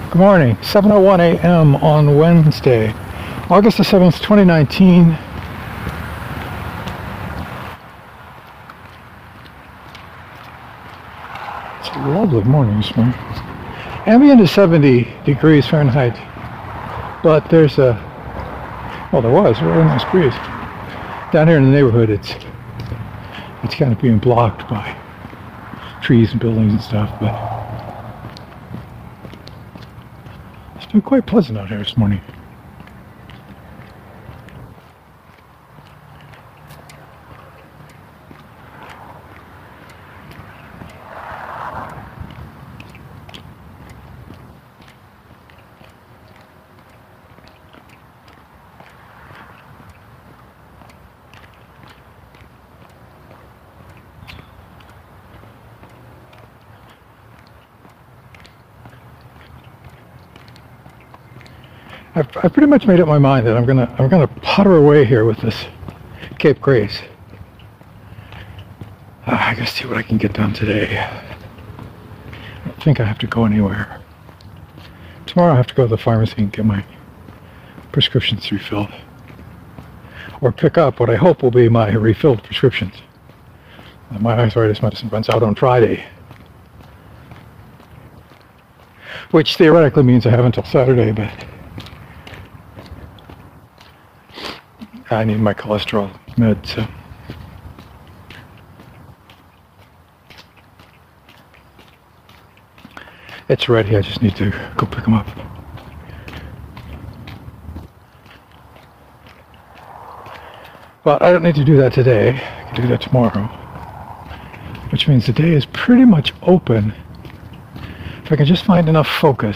Good morning, 7:01 a.m. on Wednesday, August the 7th, 2019. It's a lovely morning this morning. Ambient is 70 degrees Fahrenheit, but there was a really nice breeze. Down here in the neighborhood, it's kind of being blocked by trees and buildings and stuff, but it's been quite pleasant out here this morning. I've pretty much made up my mind that I'm gonna putter away here with this Cape Grace. I gotta see what I can get done today. I don't think I have to go anywhere. Tomorrow I have to go to the pharmacy and get my prescriptions refilled, or pick up what I hope will be my refilled prescriptions. My arthritis medicine runs out on Friday, which theoretically means I have until Saturday, but I need my cholesterol meds, so. It's ready, I just need to go pick them up. But I don't need to do that today, I can do that tomorrow. Which means the day is pretty much open if I can just find enough focus,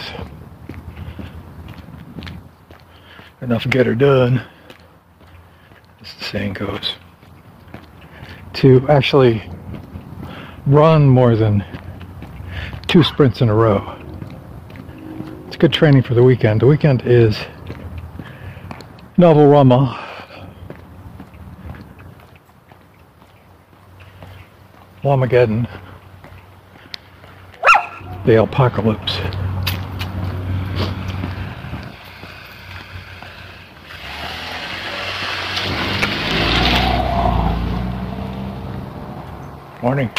enough get her done, as the saying goes, to actually run more than 2 sprints in a row. It's good training for the weekend. The weekend is Novel Rama, Lamageddon, the Alpacalypse. Morning.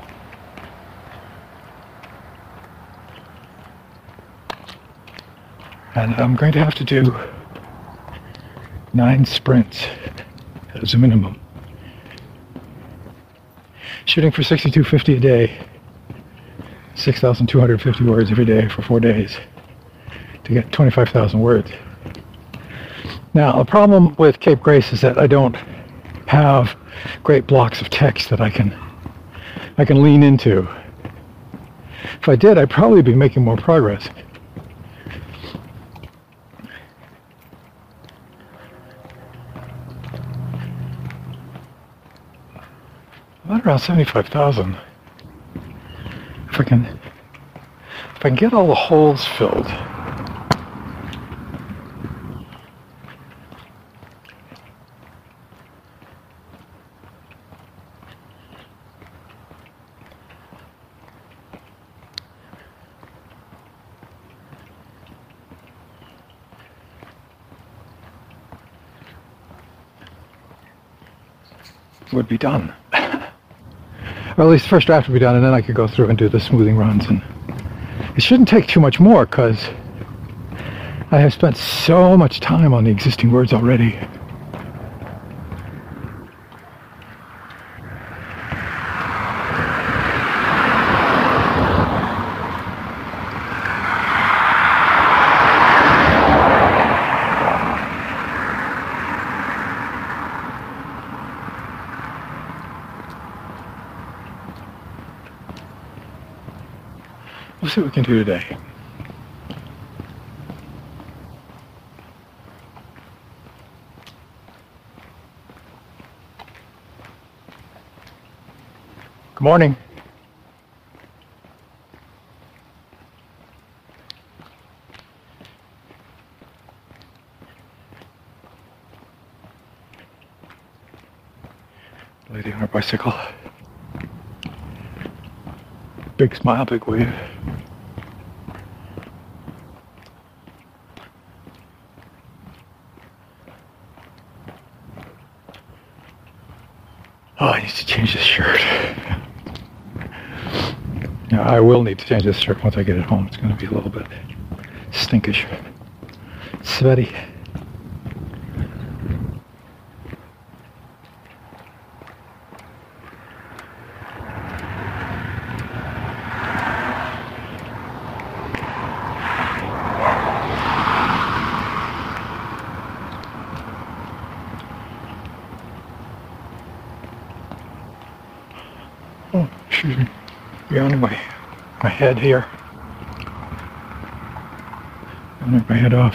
And I'm going to have to do 9 sprints as a minimum. Shooting for 6250 a day, 6,250 words every day for 4 days to get 25,000 words. Now, the problem with Cape Grace is that I don't have great blocks of text that I can lean into. If I did, I'd probably be making more progress. About around 75,000. If I can get all the holes filled. Would be done. Or at least the first draft would be done, and then I could go through and do the smoothing runs. And it shouldn't take too much more, because I have spent so much time on the existing words already. We'll see what we can do today. Good morning. Lady on her bicycle. Big smile, big wave. needs to change his shirt. Now, I will need to change this shirt once I get it home. It's going to be a little bit stinkish. Sweaty. Oh, excuse me. Beyond my head here. I'll knock my head off.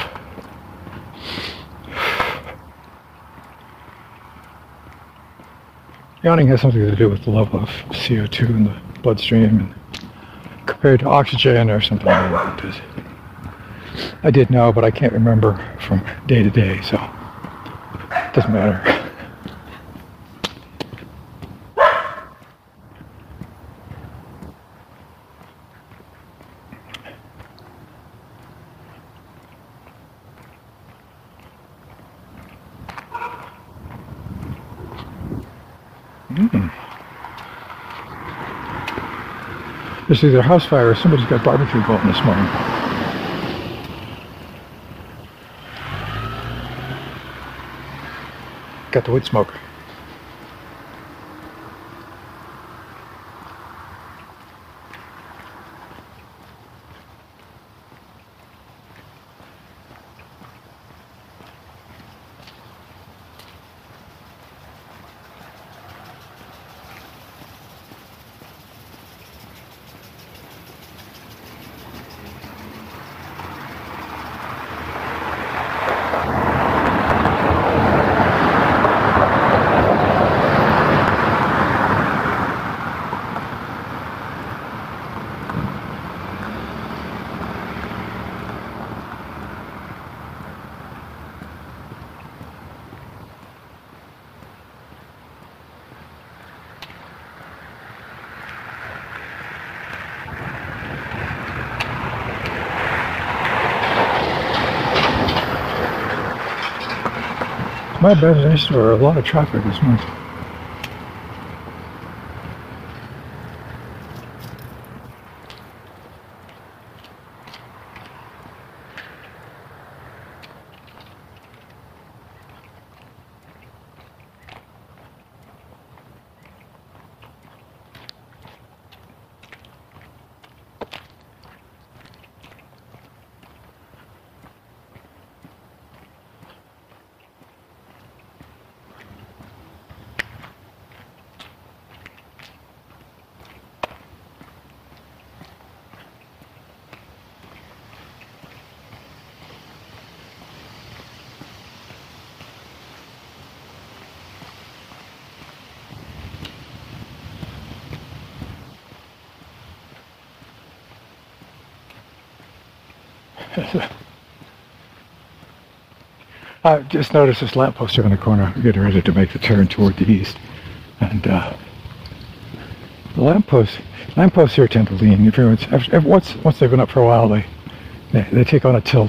Yawning has something to do with the level of CO2 in the bloodstream and compared to oxygen or something like that. I did know, but I can't remember from day to day, so it doesn't matter. There's either a house fire or somebody's got barbecue going this morning. Got the wood smoke. My bad, there are a lot of traffic this morning. I just noticed this lamppost here in the corner, getting ready to make the turn toward the east. And the lampposts here tend to lean. Once they've been up for a while, they take on a tilt.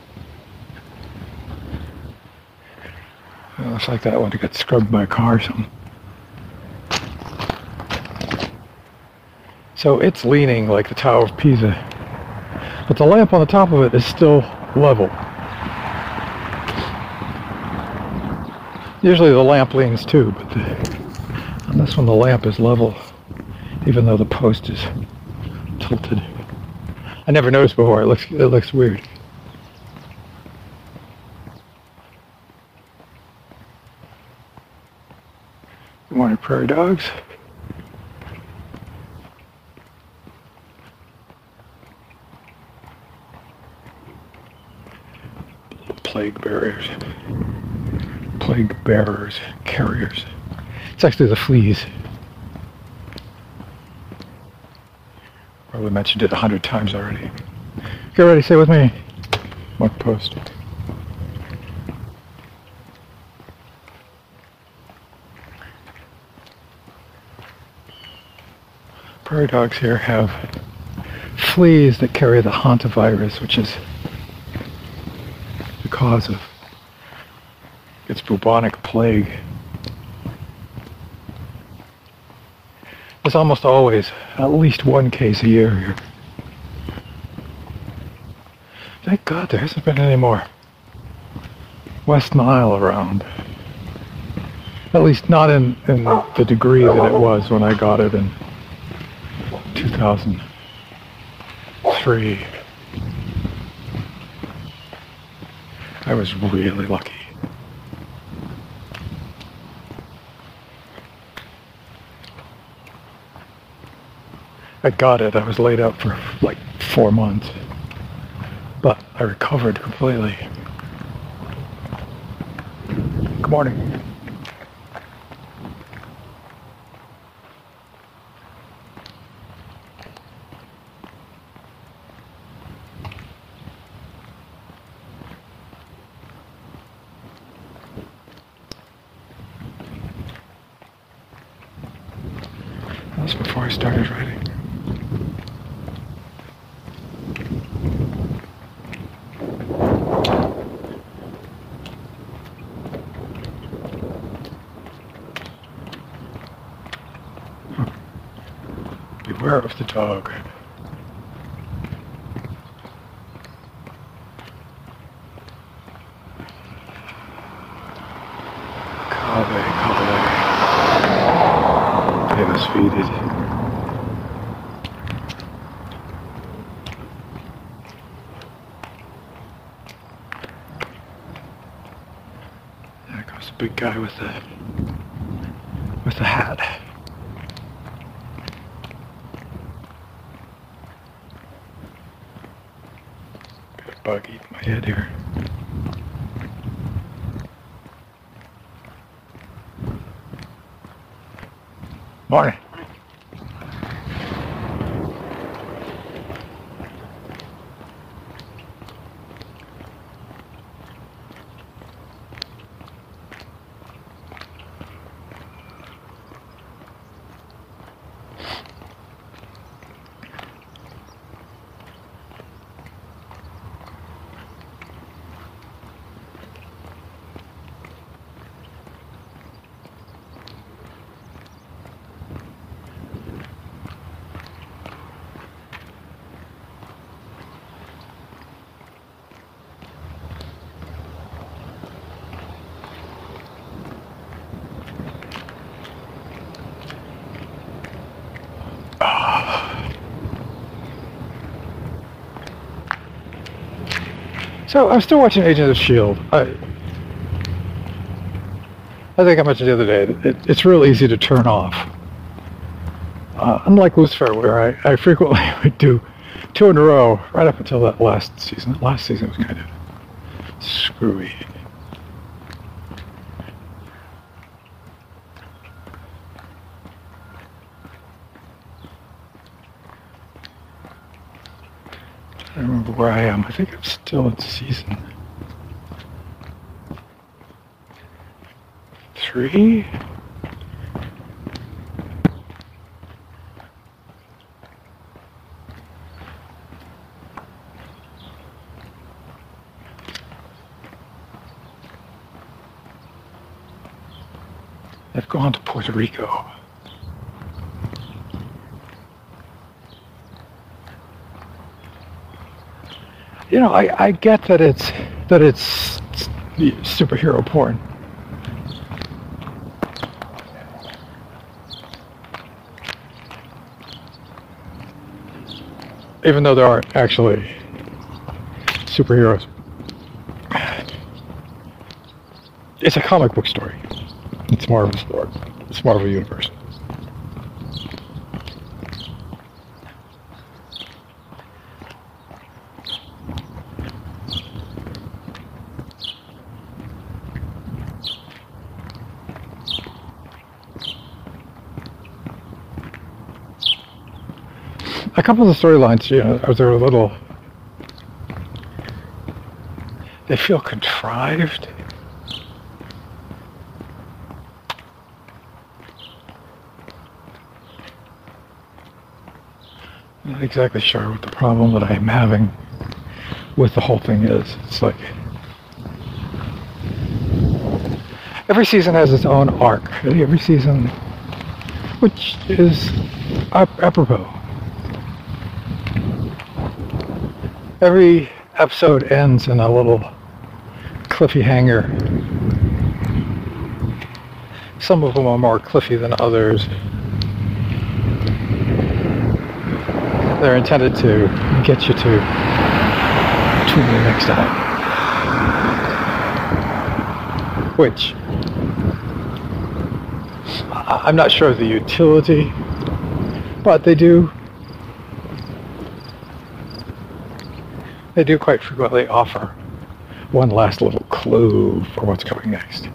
It looks like that one to get scrubbed by a car or something. So it's leaning like the Tower of Pisa. But the lamp on the top of it is still level. Usually the lamp leans too, but on this one the lamp is level, even though the post is tilted. I never noticed before. It looks weird. Good morning, prairie dogs. Plague bearers, carriers. It's actually the fleas. Probably mentioned it 100 times already. Get ready, say with me. Mark post. Prairie dogs here have fleas that carry the hantavirus, which is the cause of its bubonic plague. There's almost always at least one case a year here. Thank God there hasn't been any more West Nile around. At least not in the degree that it was when I got it in 2003. I was really lucky. I got it. I was laid up for like 4 months. But I recovered completely. Good morning. That was before I started writing. Beware of the dog. Cave. Famous feeded. There goes the big guy with the hat. Bug eating my head here. Morning. So I'm still watching Agents of S.H.I.E.L.D. I think I mentioned the other day that it's real easy to turn off. Unlike Lucifer, where I frequently would do 2 in a row right up until that last season. That last season was kind of screwy. I don't remember where I am. I think I'm still in season 3. I've gone to Puerto Rico. You know, I get that it's superhero porn. Even though there aren't actually superheroes. It's a comic book story. It's Marvel's story. It's Marvel Universe. A couple of the storylines, you know, they're a little... They feel contrived. I'm not exactly sure what the problem that I'm having with the whole thing is. It's like... Every season has its own arc. Every season, which is apropos. Every episode ends in a little cliffy hanger. Some of them are more cliffy than others. They're intended to get you to tune in next time. Which, I'm not sure of the utility, but they do quite frequently offer one last little clue for what's coming next.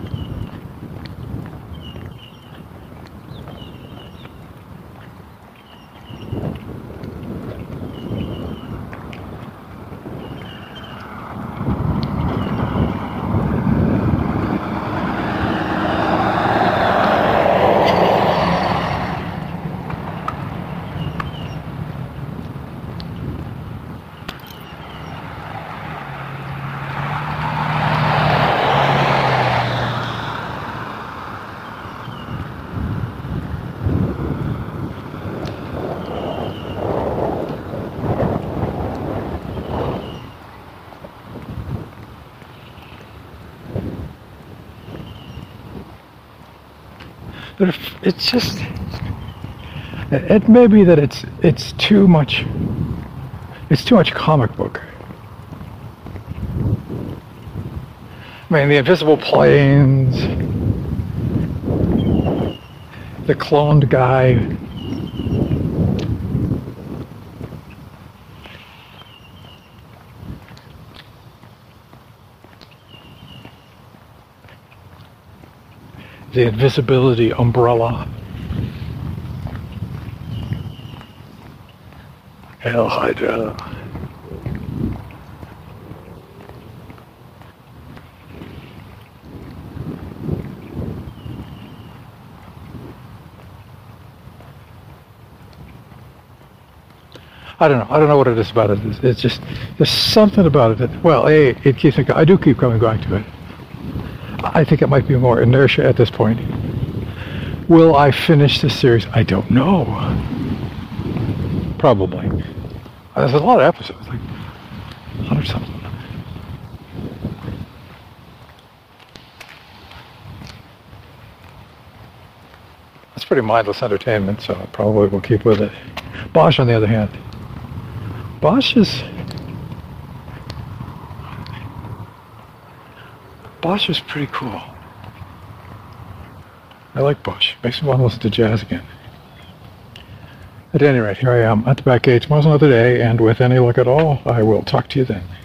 It's just, it may be that it's too much comic book. I mean, the invisible planes, the cloned guy, the invisibility umbrella, Hail Hydra. I don't know what it is about it. It's just, there's something about it that, well, it keeps me, I do keep coming back to it. I think it might be more inertia at this point. Will I finish this series? I don't know. Probably. There's a lot of episodes, like 100 something. That's pretty mindless entertainment, so I probably will keep with it. Bosch, on the other hand. Bosch is pretty cool. I like Bosch. Makes me want to listen to jazz again. At any rate, here I am at the back gate. Tomorrow's another day, and with any luck at all, I will talk to you then.